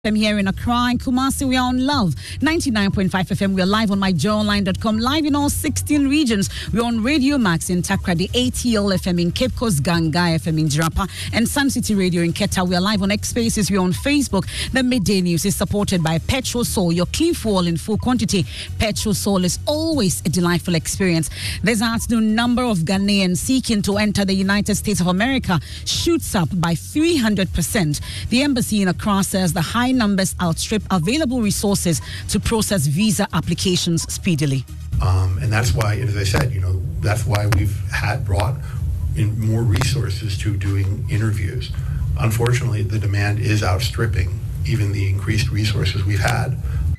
I'm here in Accra and Kumasi. We are on Love 99.5 FM. We are live on myjoyonline.com, live in all 16 regions. We're on Radio Max in Takrady, ATL FM in Cape Coast, Ganga FM in Jirapa, and Sun City Radio in Keta. We are live on X Spaces. We're on Facebook. The Midday News is supported by Petrol Soul, your clean fuel in full quantity. Petrol Soul is always a delightful experience. This afternoon, number of Ghanaians seeking to enter the United States of America shoots up by 300%. The embassy in Accra says the high numbers outstrip available resources to process visa applications speedily. And that's why, as I said, that's why we've brought in more resources to doing interviews. Unfortunately, the demand is outstripping even the increased resources we've had.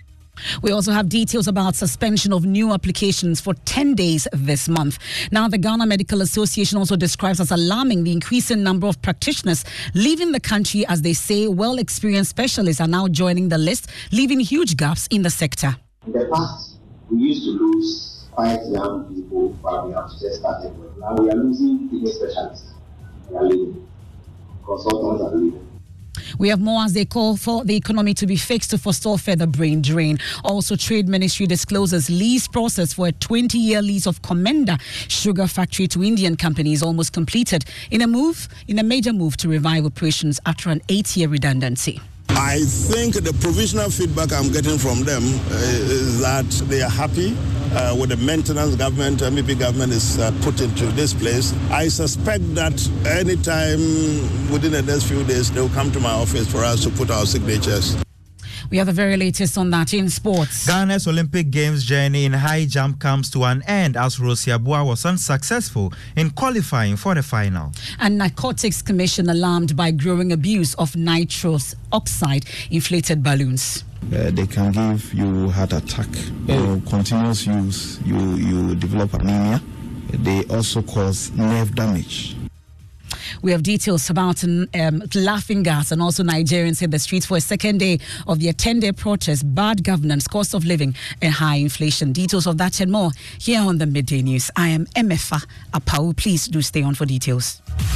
We also have details about suspension of new applications for 10 days this month. Now, the Ghana Medical Association also describes as alarming the increasing number of practitioners leaving the country as they say well-experienced specialists are now joining the list, leaving huge gaps in the sector. In the past, we used to lose quite young people while we have just started work. Now we are losing kidney specialists. They are leaving. Consultants are leaving. We have more as they call for the economy to be fixed to forestall further brain drain. Also, Trade Ministry discloses lease process for a 20-year lease of Komenda sugar factory to Indian companies almost completed in a major move to revive operations after an 8-year redundancy. I think the provisional feedback I'm getting from them is that they are happy with the maintenance government, MEP government is put into this place. I suspect that anytime within the next few days, they will come to my office for us to put our signatures. We have the very latest on that in sports. Ghana's Olympic Games journey in high jump comes to an end as Rosie Abua was unsuccessful in qualifying for the final. And Narcotics Commission alarmed by growing abuse of nitrous oxide inflated balloons. They can give you heart attack or continuous use. You develop anemia. They also cause nerve damage. We have details about laughing gas and also Nigerians hit the streets for a second day of their 10-day protest, bad governance, cost of living and high inflation. Details of that and more here on the Midday News. I am Emefa Apau. Please do stay on for details.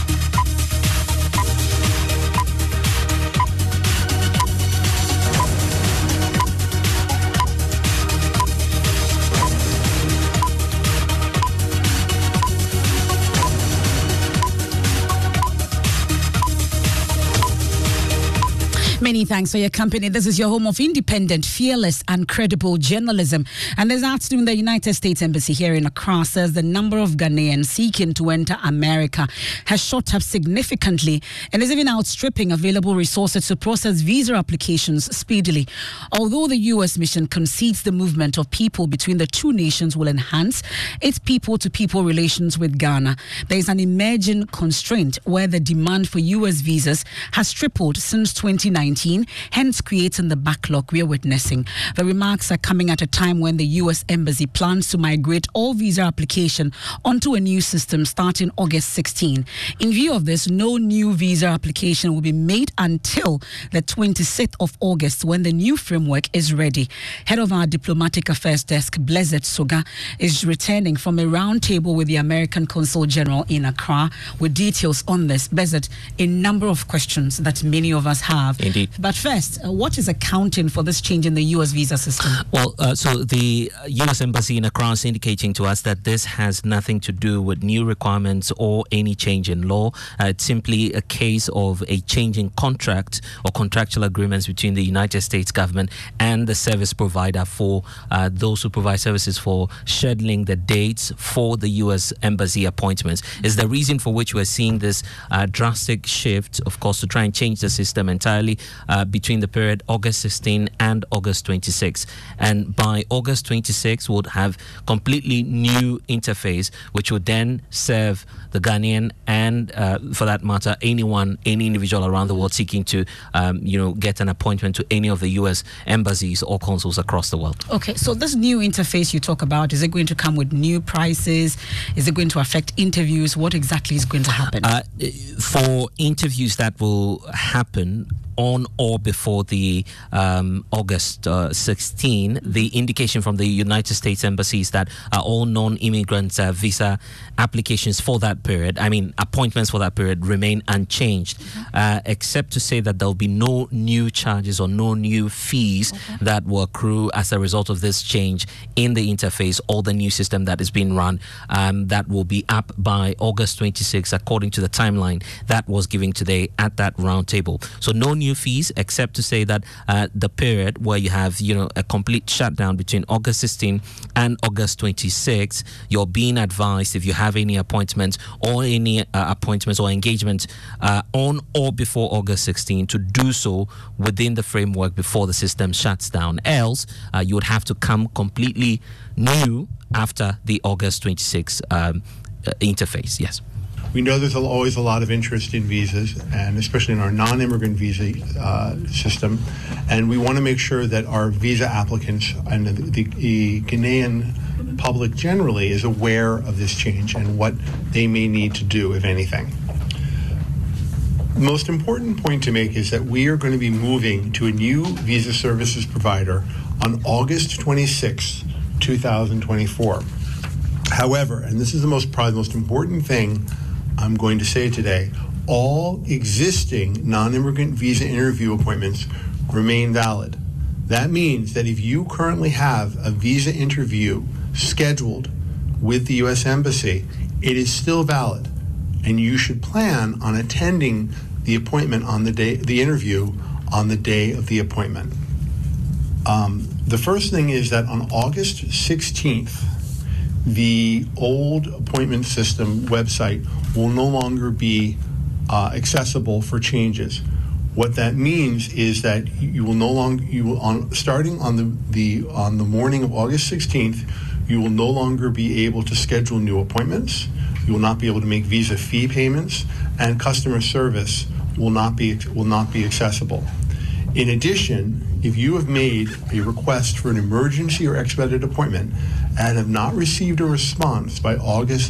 Many thanks for your company. This is your home of independent, fearless, and credible journalism. And this afternoon, the United States Embassy here in Accra says the number of Ghanaians seeking to enter America has shot up significantly and is even outstripping available resources to process visa applications speedily. Although the U.S. mission concedes the movement of people between the two nations will enhance its people-to-people relations with Ghana, there is an emerging constraint where the demand for U.S. visas has tripled since 2019. Hence creating the backlog we are witnessing. The remarks are coming at a time when the U.S. Embassy plans to migrate all visa application onto a new system starting August 16. In view of this, no new visa application will be made until the 26th of August when the new framework is ready. Head of our Diplomatic Affairs Desk, Blessed Soga, is returning from a roundtable with the American Consul General in Accra with details on this. Blessed, a number of questions that many of us have. Indeed. But first, what is accounting for this change in the U.S. visa system? Well, so the U.S. Embassy in Accra is indicating to us that this has nothing to do with new requirements or any change in law. It's simply a case of a change in contract or contractual agreements between the United States government and the service provider for those who provide services for scheduling the dates for the U.S. Embassy appointments. Is the reason for which we're seeing this drastic shift, of course, to try and change the system entirely between the period August 16 and August 26. And by August 26, we'll have completely new interface, which would then serve the Ghanaian and, for that matter, any individual around the world seeking to, get an appointment to any of the U.S. embassies or consuls across the world. Okay, so this new interface you talk about, is it going to come with new prices? Is it going to affect interviews? What exactly is going to happen? For interviews that will happen, on or before the August 16, the indication from the United States Embassy is that all non-immigrant visa applications for that period, appointments for that period, remain unchanged, except to say that there will be no new charges or no new fees that will accrue as a result of this change in the interface or the new system that is being run. That will be up by August 26, according to the timeline that was given today at that roundtable. So no new fees, except to say that the period where you have, a complete shutdown between August 16 and August 26, you're being advised, if you have any appointments or any appointments or engagements on or before August 16, to do so within the framework before the system shuts down. Else, you would have to come completely new after the August 26 interface. Yes. We know there's always a lot of interest in visas, and especially in our non-immigrant visa system. And we want to make sure that our visa applicants and the Ghanaian public generally is aware of this change and what they may need to do, if anything. The most important point to make is that we are going to be moving to a new visa services provider on August 26, 2024. However, and this is probably the most important thing I'm going to say today, all existing non-immigrant visa interview appointments remain valid. That means that if you currently have a visa interview scheduled with the U.S. Embassy, it is still valid, and you should plan on attending the appointment on the interview on the day of the appointment. The first thing is that on August 16th, the old appointment system website will no longer be accessible for changes. What that means is that starting on the morning of August 16th, you will no longer be able to schedule new appointments. You will not be able to make visa fee payments, and customer service will not be accessible. In addition, if you have made a request for an emergency or expedited appointment and have not received a response by August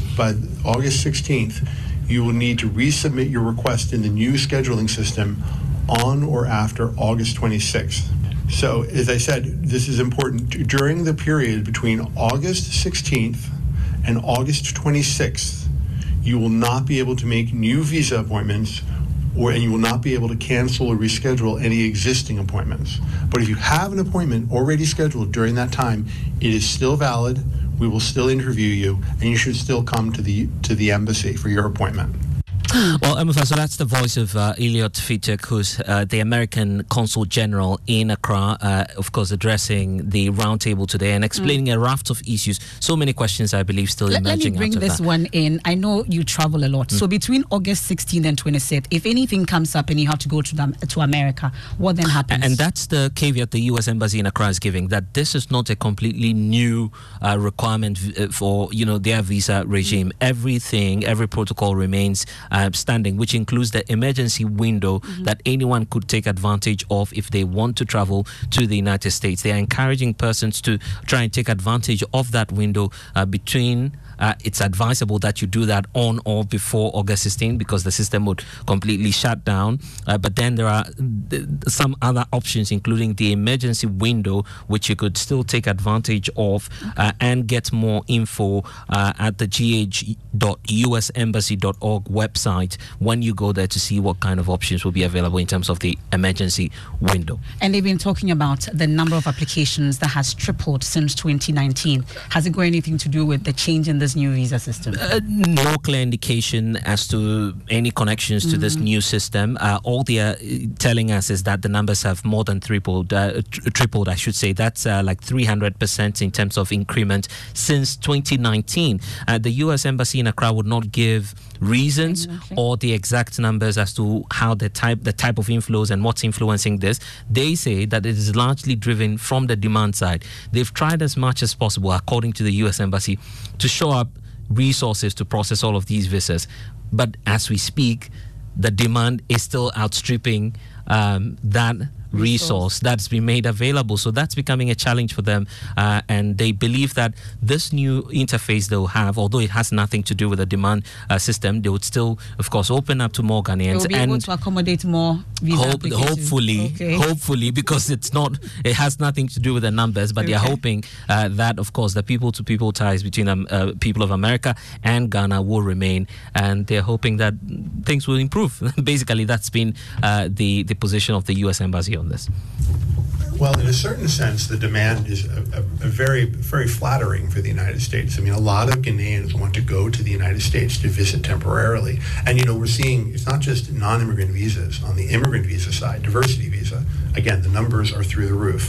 16th, you will need to resubmit your request in the new scheduling system on or after August 26th. So, as I said, this is important. During the period between August 16th and August 26th, you will not be able to make new visa appointments, and you will not be able to cancel or reschedule any existing appointments. But if you have an appointment already scheduled during that time, it is still valid. We will still interview you, and you should still come to the embassy for your appointment. Well, Emufa, so that's the voice of Elliot Fitek, who's the American Consul General in Accra, of course, addressing the roundtable today and explaining a raft of issues. So many questions, I believe, still emerging out of that. Let me bring this one in. I know you travel a lot. So between August 16th and 26th, if anything comes up and you have to go to America, what then happens? And that's the caveat the U.S. Embassy in Accra is giving, that this is not a completely new requirement for, their visa regime. Every protocol remains standing, which includes the emergency window that anyone could take advantage of if they want to travel to the United States. They are encouraging persons to try and take advantage of that window it's advisable that you do that on or before August 16 because the system would completely shut down. But then there are some other options, including the emergency window, which you could still take advantage of and get more info at the gh.usembassy.org website when you go there to see what kind of options will be available in terms of the emergency window. And they've been talking about the number of applications that has tripled since 2019. Has it got anything to do with the change in this new visa system? No clear indication as to any connections to this new system. All they are telling us is that the numbers have more than tripled, I should say. That's like 300% in terms of increment since 2019. The U.S. Embassy in Accra would not give reasons or the exact numbers as to how the type of inflows and what's influencing this. They say that it is largely driven from the demand side. They've tried as much as possible, according to the U.S. Embassy, to show up resources to process all of these visas. But as we speak, the demand is still outstripping that resource that's been made available. So that's becoming a challenge for them. And they believe that this new interface they'll have, although it has nothing to do with the demand system, they would still, of course, open up to more Ghanaians. They will be able to accommodate more visa applications. Hopefully, because it has nothing to do with the numbers, but they're hoping that, of course, the people-to-people ties between people of America and Ghana will remain, and they're hoping that things will improve. Basically, that's been the position of the U.S. Embassy on this. Well, in a certain sense, the demand is a very, very flattering for the United States. I mean, a lot of Ghanaians want to go to the United States to visit temporarily. And, we're seeing it's not just non-immigrant visas. On the immigrant visa side, diversity visa, again, the numbers are through the roof.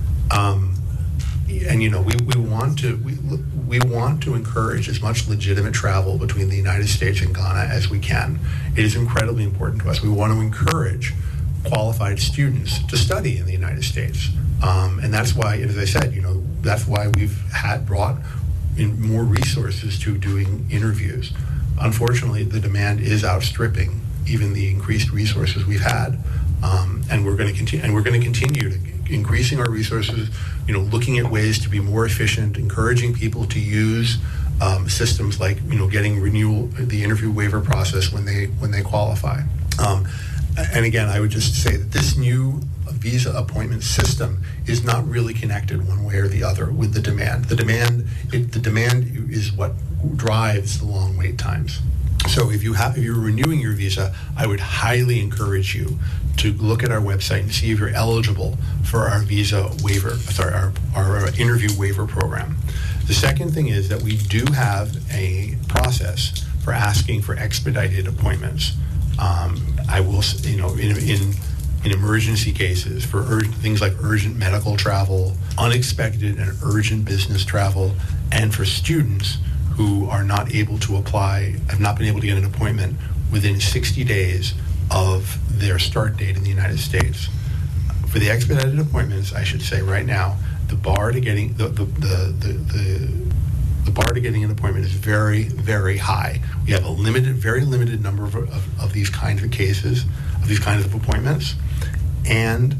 We want to encourage as much legitimate travel between the United States and Ghana as we can. It is incredibly important to us. We want to encourage qualified students to study in the United States, and that's why, as I said, that's why we've brought in more resources to doing interviews. Unfortunately, the demand is outstripping even the increased resources we've had, and we're going to continue increasing our resources, looking at ways to be more efficient, encouraging people to use systems like, getting the interview waiver process when they qualify. And again, I would just say that this new visa appointment system is not really connected one way or the other with the demand. The demand is what drives the long wait times. So if you're renewing your visa, I would highly encourage you to look at our website and see if you're eligible for our visa waiver, our interview waiver program. The second thing is that we do have a process for asking for expedited appointments. I will, in emergency cases, for things like urgent medical travel, unexpected and urgent business travel, and for students who are not able to apply, have not been able to get an appointment within 60 days of their start date in the United States. For the expedited appointments, I should say right now, the bar to getting the bar to getting an appointment is very, very high. We have a very limited number of these kinds of cases, of these kinds of appointments, and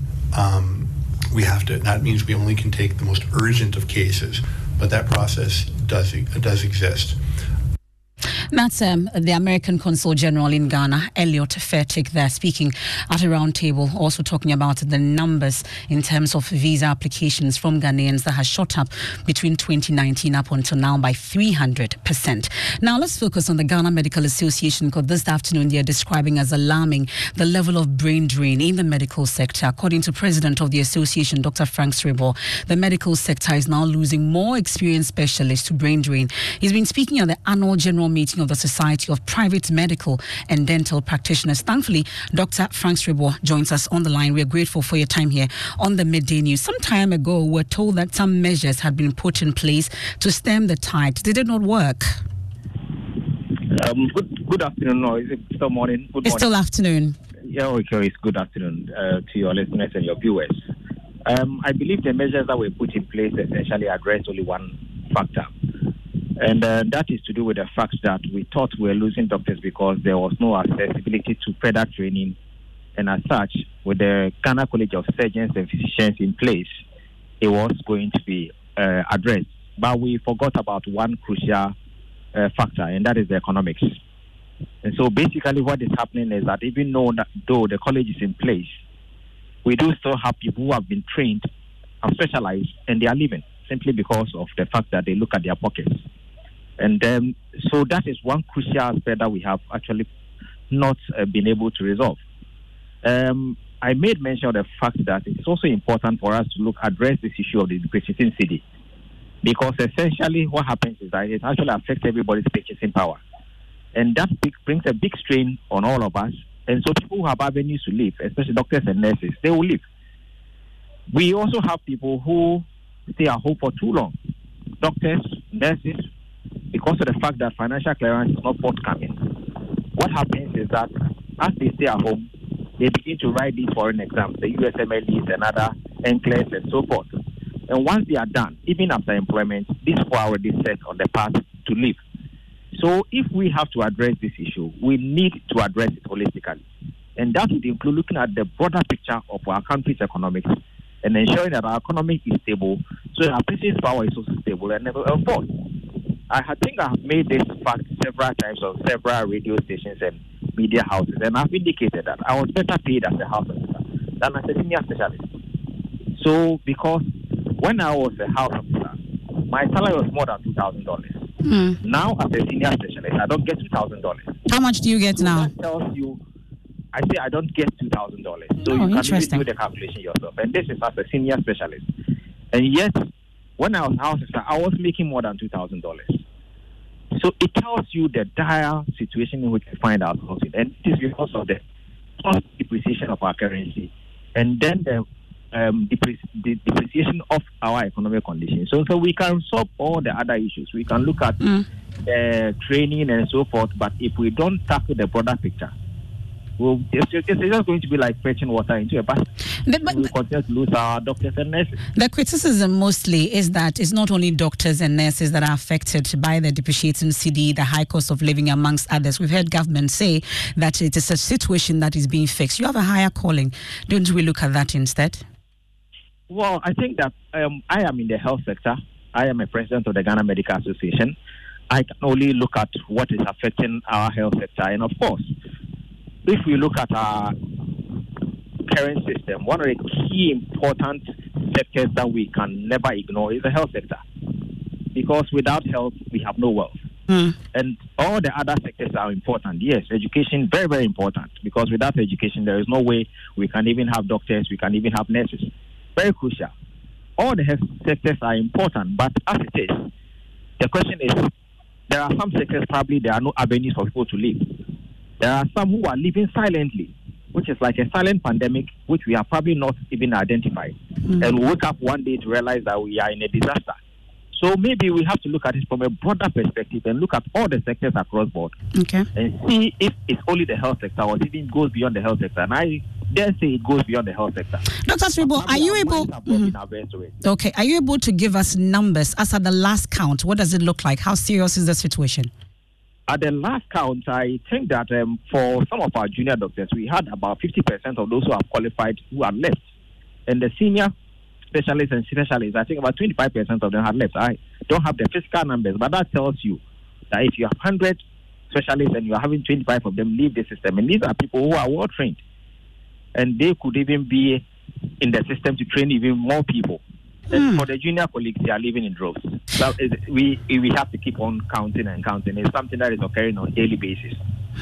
that means we only can take the most urgent of cases, but that process does exist. That's the American Consul General in Ghana, Elliot Fertig, there speaking at a roundtable, also talking about the numbers in terms of visa applications from Ghanaians that has shot up between 2019 up until now by 300%. Now let's focus on the Ghana Medical Association, because this afternoon they are describing as alarming the level of brain drain in the medical sector. According to President of the association, Dr. Frank Sribo, the medical sector is now losing more experienced specialists to brain drain. He's been speaking at the annual general meeting of the Society of Private Medical and Dental Practitioners. Thankfully, Dr. Frank Sribo joins us on the line. We are grateful for your time here on the Midday News. Some time ago, we were told that some measures had been put in place to stem the tide. Did it not work? Good afternoon. No, is it still morning? It's still afternoon. Yeah, okay. It's good afternoon to your listeners and your viewers. I believe the measures that were put in place essentially address only one factor. And that is to do with the fact that we thought we were losing doctors because there was no accessibility to further training. And as such, with the Ghana College of Surgeons and Physicians in place, it was going to be addressed. But we forgot about one crucial factor, and that is the economics. And so basically what is happening is that even though the college is in place, we do still have people who have been trained and specialized, and they are leaving simply because of the fact that they look at their pockets. And so that is one crucial aspect that we have actually not been able to resolve. I made mention of the fact that it's also important for us to address this issue of the purchasing cedi, because essentially what happens is that it actually affects everybody's purchasing power. And that brings a big strain on all of us. And so people who have avenues to leave, especially doctors and nurses, they will leave. We also have people who stay at home for too long. Doctors, nurses, because of the fact that financial clearance is not forthcoming. What happens is that as they stay at home, they begin to write these foreign exams, the USMLEs and other NCLEX and so forth. And once they are done, even after employment, these people are already set on the path to leave. So if we have to address this issue, we need to address it holistically. And that would include looking at the broader picture of our country's economics and ensuring that our economy is stable, so that our purchasing power is also stable. And of course, I think I have made this fact several times on several radio stations and media houses, and I've indicated that I was better paid as a house officer than as a senior specialist. So, because when I was a house officer, my salary was more than $2,000. Now, as a senior specialist, I don't get $2,000. How much do you get now? That tells you, I say I don't get $2,000. So you can really do the calculation yourself. And this is as a senior specialist. And yet, when I was a house officer, I was making more than $2,000. So it tells you the dire situation in which we find ourselves in. And it is because of the depreciation of our currency. And then the depreciation of our economic conditions. So we can solve all the other issues. We can look at training and so forth, but if we don't tackle the broader picture, it's just going to be like fetching water into a basket. We will continue to lose our doctors and nurses. The criticism mostly is that it's not only doctors and nurses that are affected by the depreciating cedi, the high cost of living, amongst others. We've heard government say that it is a situation that is being fixed. You have a higher calling. Don't we look at that instead? Well, I think that I am in the health sector. I am a president of the Ghana Medical Association. I can only look at what is affecting our health sector. And of course, if we look at our current system, one of the key important sectors that we can never ignore is the health sector. Because without health, we have no wealth. And all the other sectors are important. Yes, education, very, very important. Because without education, there is no way we can even have doctors, we can even have nurses. Very crucial. All the health sectors are important, but as it is, the question is, there are some sectors probably there are no avenues for people to live. There are some who are living silently, which is like a silent pandemic, which we have probably not even identified. And we wake up one day to realize that we are in a disaster. So maybe we have to look at it from a broader perspective and look at all the sectors across board. And see if it's only the health sector or if it goes beyond the health sector. And I dare say it goes beyond the health sector. Dr. Sribo, are you able? Okay, are you able to give us numbers as at the last count? What does it look like? How serious is the situation? At the last count, I think that for some of our junior doctors, we had about 50% of those who have qualified who are left. And the senior specialists and specialists, I think about 25% of them have left. I don't have the physical numbers, but that tells you that if you have 100 specialists and you are having 25 of them leave the system, and these are people who are well trained, and they could even be in the system to train even more people. And for the junior colleagues, they are living in droves. So we have to keep on counting and counting. It's something that is occurring on a daily basis.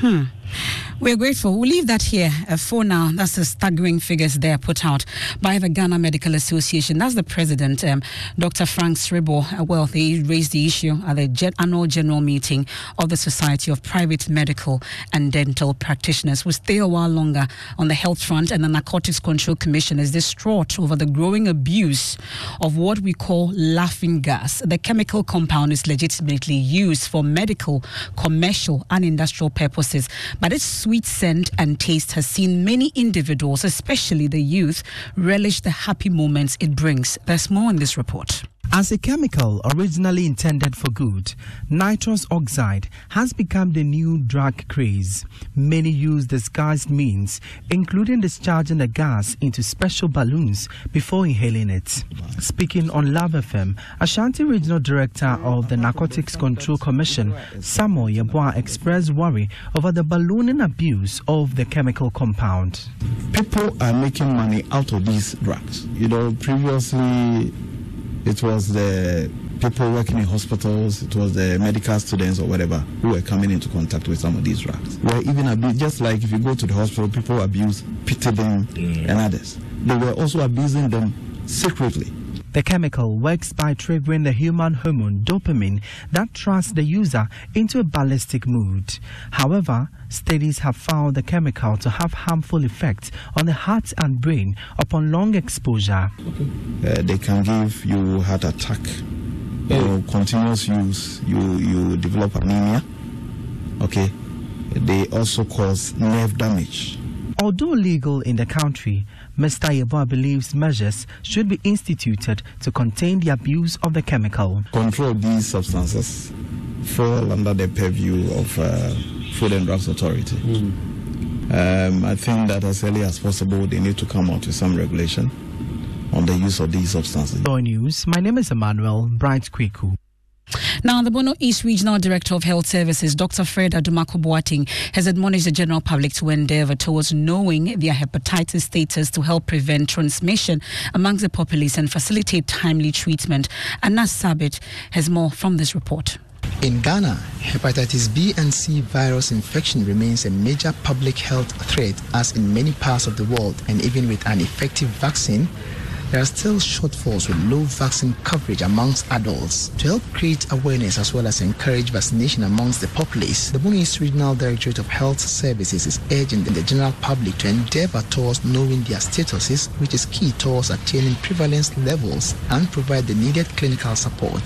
We're grateful. We'll leave that here for now. That's the staggering figures there put out by the Ghana Medical Association. That's the president, Dr. Frank Sribo. Well, they raised the issue at the annual general meeting of the Society of Private Medical and Dental Practitioners. We'll stay a while longer on the health front, and the Narcotics Control Commission is distraught over the growing abuse of what we call laughing gas. The chemical compound is legitimately used for medical, commercial, and industrial purposes, but its sweet scent and taste has seen many individuals, especially the youth, relish the happy moments it brings. There's more in this report. As a chemical originally intended for good, nitrous oxide has become the new drug craze. Many use disguised means, including discharging the gas into special balloons before inhaling it. Speaking on Love FM, Ashanti Regional Director of the Narcotics Control Commission, Samuel Yeboah, expressed worry over the ballooning abuse of the chemical compound. People are making money out of these drugs. Previously it was the people working in hospitals, it was the medical students or whatever who were coming into contact with some of these drugs. Were even abused, just like if you go to the hospital, people abuse Pitidin and others. They were also abusing them secretly. The chemical works by triggering the human hormone dopamine that thrusts the user into a ballistic mood. However, studies have found the chemical to have harmful effects on the heart and brain upon long exposure. They can give you heart attack. Continuous use, you develop anemia. They also cause nerve damage. Although legal in the country, Mr. Yeboah believes measures should be instituted to contain the abuse of the chemical. Control of these substances fall under the purview of Food and Drugs Authority. I think that as early as possible, they need to come out with some regulation on the use of these substances. News. My name is Emmanuel Bright Kweku. Now, the Bono East Regional Director of Health Services, Dr. Fred Adumako Boateng, has admonished the general public to endeavour towards knowing their hepatitis status to help prevent transmission amongst the populace and facilitate timely treatment. Anas Sabit has more from this report. In Ghana, hepatitis B and C virus infection remains a major public health threat, as in many parts of the world, and even with an effective vaccine, there are still shortfalls with low vaccine coverage amongst adults. To help create awareness as well as encourage vaccination amongst the populace, the Bono East Regional Directorate of Health Services is urging the general public to endeavour towards knowing their statuses, which is key towards attaining prevalence levels and provide the needed clinical support.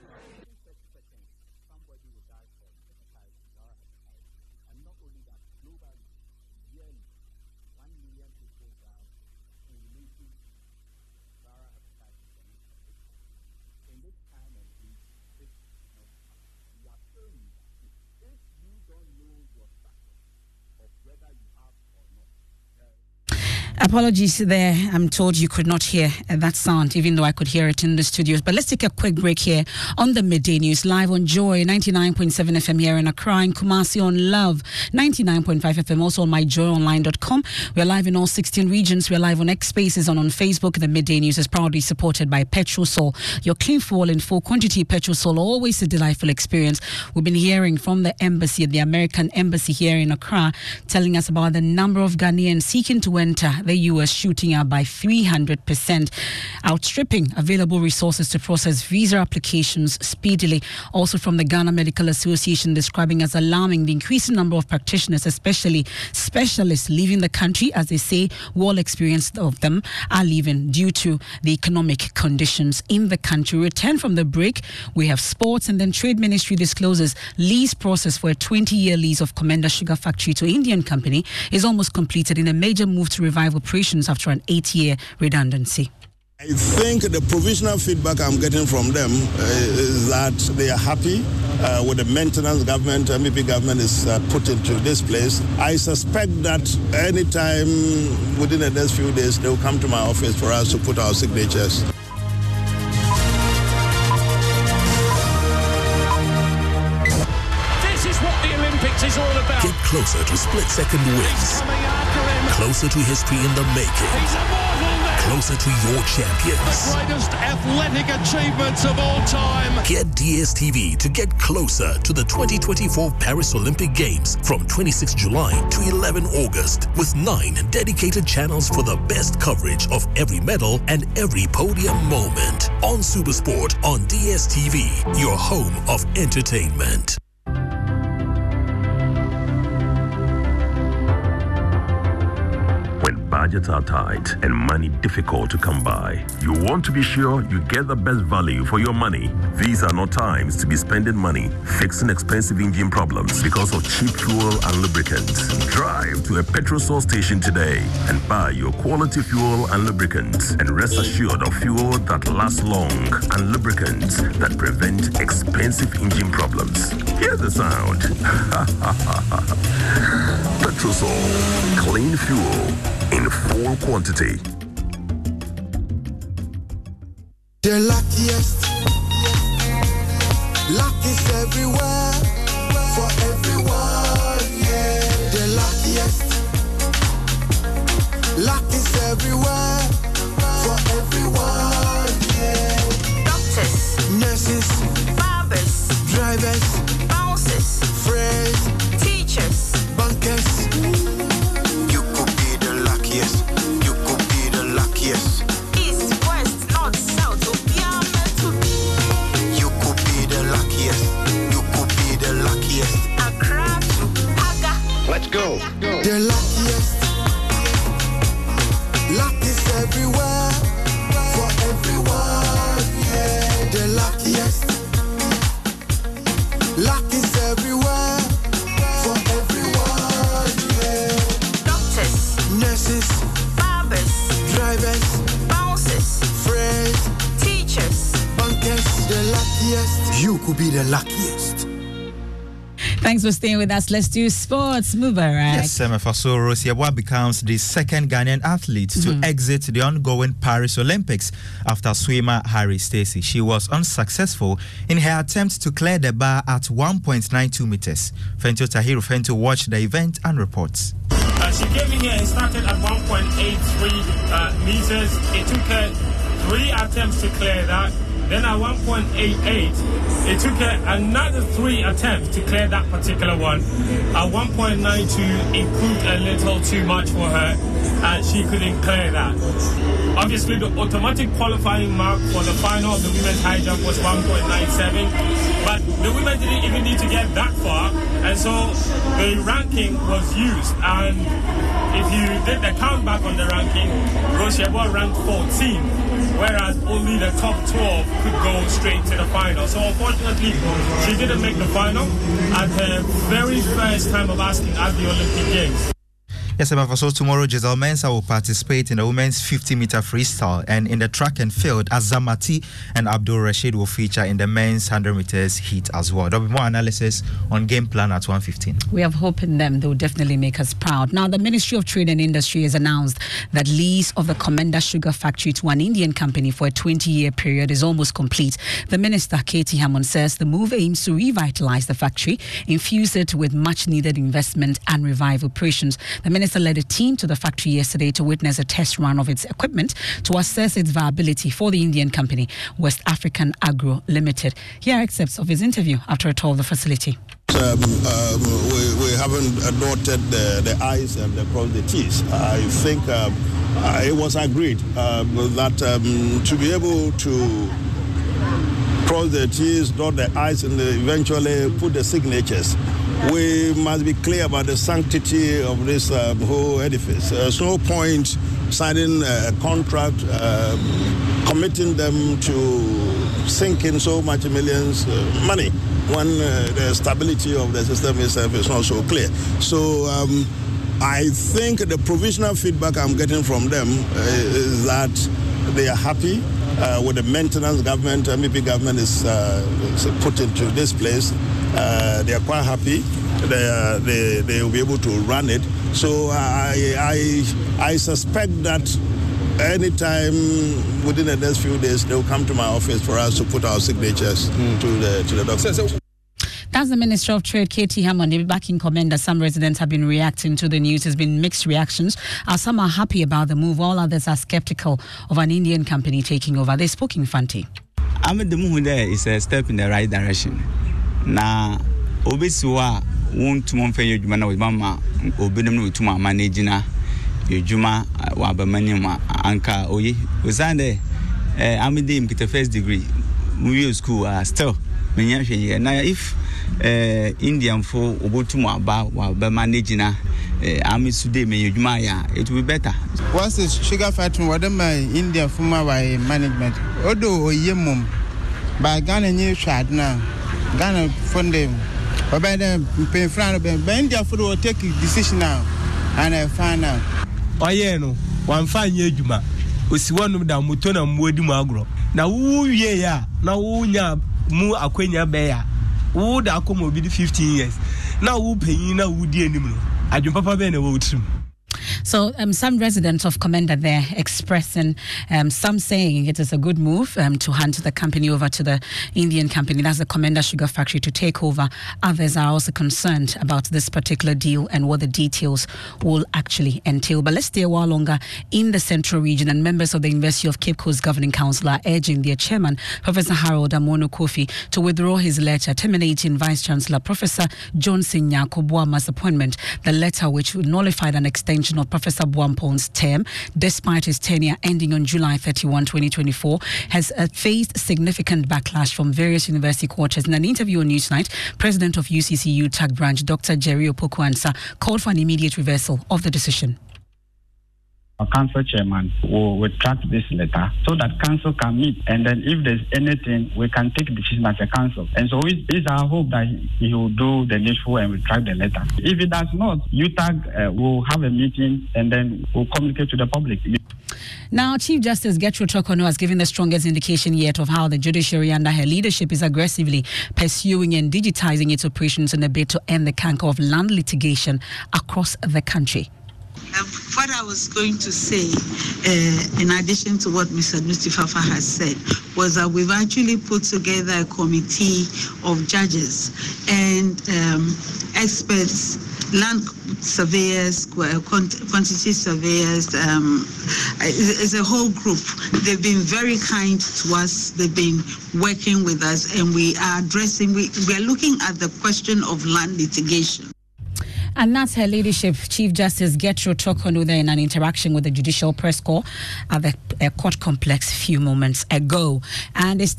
Apologies there. I'm told you could not hear that sound, even though I could hear it in the studios. But let's take a quick break here on the Midday News, live on Joy 99.7 FM here in Accra, in Kumasi on Love 99.5 FM, also on myjoyonline.com. We're live in all 16 regions. We're live on X Spaces and on Facebook. The Midday News is proudly supported by Petrosol, your clean fuel in full quantity. Petrosol, always a delightful experience. We've been hearing from the embassy, the American embassy here in Accra, telling us about the number of Ghanaians seeking to enter the U.S. shooting up by 300%, outstripping available resources to process visa applications speedily. Also from the Ghana Medical Association, describing as alarming the increasing number of practitioners, especially specialists, leaving the country, as they say, well experienced of them are leaving due to the economic conditions in the country. Return from the break, we have sports, and then Trade Ministry discloses lease process for a 20-year lease of Commander Sugar Factory to Indian company is almost completed in a major move to revive operations after an 8-year redundancy. I think the provisional feedback I'm getting from them is that they are happy with the maintenance government, MEP government is put into this place. I suspect that anytime within the next few days, they will come to my office for us to put our signatures. This is what the Olympics is all about. Get closer to split-second wins. Closer to history in the making. Closer to your champions. The greatest athletic achievements of all time. Get DSTV to get closer to the 2024 Paris Olympic Games from 26 July to 11 August with 9 dedicated channels for the best coverage of every medal and every podium moment. On Supersport on DSTV, your home of entertainment. Budgets are tight and money difficult to come by. You want to be sure you get the best value for your money. These are not times to be spending money fixing expensive engine problems because of cheap fuel and lubricants. Drive to a Petrosol station today and buy your quality fuel and lubricants, and rest assured of fuel that lasts long and lubricants that prevent expensive engine problems. Hear the sound. Petrosol, clean fuel in full quantity. The luckiest. Luck is everywhere for everyone, yeah. The luckiest. Luck is everywhere for everyone, yeah. Doctors, nurses, barbers, drivers, bouncers, friends, teachers, bankers. You could be the luckiest. You could be the luckiest. East, west, north, south, Obiama to be. You could be the luckiest. You could be the luckiest. Accra to Aga. Let's go. The luckiest. Luck is everywhere for everyone, yeah. The luckiest. Luck is everywhere for everyone, yeah. Doctors, nurses, barbers, drivers, bouncers, friends, teachers, bankers. The luckiest. You could be the luckiest. Thanks for staying with us. Let's do sports. Mubarak. Yes, so Rosie Abua becomes the second Ghanaian athlete to exit the ongoing Paris Olympics after swimmer Harry Stacey. She was unsuccessful in her attempt to clear the bar at 1.92 meters. Fento Tahiru Fento watched the event and reports. She came in here and started at 1.83 meters. It took her 3 attempts to clear that. Then at 1.88, it took her another 3 attempts to clear that particular one. At 1.92, it proved a little too much for her, and she couldn't clear that. Obviously, the automatic qualifying mark for the final of the women's high jump was 1.97, but the women didn't even need to get that far, and so the ranking was used. And if you did the count back on the ranking, Rosie Abua ranked 14, whereas only the top 12 could go straight to the final. So unfortunately, she didn't make the final at her very first time of asking at the Olympic Games. Yes, so tomorrow Giselle Mensah will participate in the women's 50-meter freestyle, and in the track and field, Azamati and Abdul Rashid will feature in the men's 100 meters heat as well. There'll be more analysis on game plan at 1:15. We have hope in them. They'll definitely make us proud. Now, the Ministry of Trade and Industry has announced that lease of the Komenda Sugar Factory to an Indian company for a 20-year period is almost complete. The Minister, Katie Hammond, says the move aims to revitalize the factory, infuse it with much-needed investment and revive operations. The Minister led a team to the factory yesterday to witness a test run of its equipment to assess its viability for the Indian company, West African Agro Limited. Here are excerpts of his interview after a tour of the facility. We haven't dotted the I's and crossed the T's. I think it was agreed that to be able to cross the T's, dot the I's, and eventually put the signatures, we must be clear about the sanctity of this whole edifice. There's no point signing a contract, committing them to sink in so much millions money when the stability of the system itself is not so clear. So I think the provisional feedback I'm getting from them is that they are happy with the maintenance government, MEP government is put into this place. They are quite happy. They will be able to run it. So I suspect that anytime within the next few days they will come to my office for us to put our signatures to the document. That's the Minister of Trade, Katie Hammond. They'll be back in Komenda. Some residents have been reacting to the news. There's been mixed reactions. Some are happy about the move, while others are skeptical of an Indian company taking over. They spoke in Fanti. The move there is a step in the right direction. Now, Obisua won't to Monfey Jumana with Mama, Obidum to my managing Juma, Wabamanima, Anka Oye. Was I there? I'm in the first degree. We school still. Now, if Indian for Obotumo about managing Ami Sude Mayumaya, it will be better. What's this sugar factory? What am I India for my management? Although Yemum by Ghana new shad now, Ghana funding, but by them pay front of India food will take a decision now, and I find out. Oh, yeah, no, one fine year, Juma, was one of them Mutona Mwedi Magro. Now, who ye ya, now who ya. Mu akwenya beya wo da akomo bi 15 years now who pay na wo di anim no adwon papa be na wo trim. So some residents of Komenda there expressing, some saying it is a good move to hand the company over to the Indian company, that's the Komenda Sugar Factory, to take over. Others are also concerned about this particular deal and what the details will actually entail. But let's stay a while longer in the central region, and members of the University of Cape Coast Governing Council are urging their chairman, Professor Harold Amono Kofi, to withdraw his letter terminating Vice-Chancellor Professor Johnson Nyako Boama's appointment. The letter, which nullified an extension of Professor Boampon's term, despite his tenure ending on July 31, 2024, has faced significant backlash from various university quarters. In an interview on Newsnight, President of UCC UTAG branch, Dr. Jerry Opoku-Ansah, called for an immediate reversal of the decision. Our council chairman will retract this letter so that council can meet, and then if there's anything, we can take decision as a council. And so it's our hope that he will do the needful and retract the letter. If it does not, UTAG will have a meeting and then we'll communicate to the public. Now, Chief Justice Gertrude Torkornoo has given the strongest indication yet of how the judiciary under her leadership is aggressively pursuing and digitizing its operations in a bid to end the canker of land litigation across the country. What I was going to say, in addition to what Mr. Nustifafa has said, was that we've actually put together a committee of judges and experts, land surveyors, quantity surveyors. It's a whole group. They've been very kind to us. They've been working with us, and we are addressing. We are looking at the question of land litigation. And that's her ladyship, Chief Justice Gertrude Torkornoo, there in an interaction with the Judicial Press Corps at the court complex a few moments ago. And it's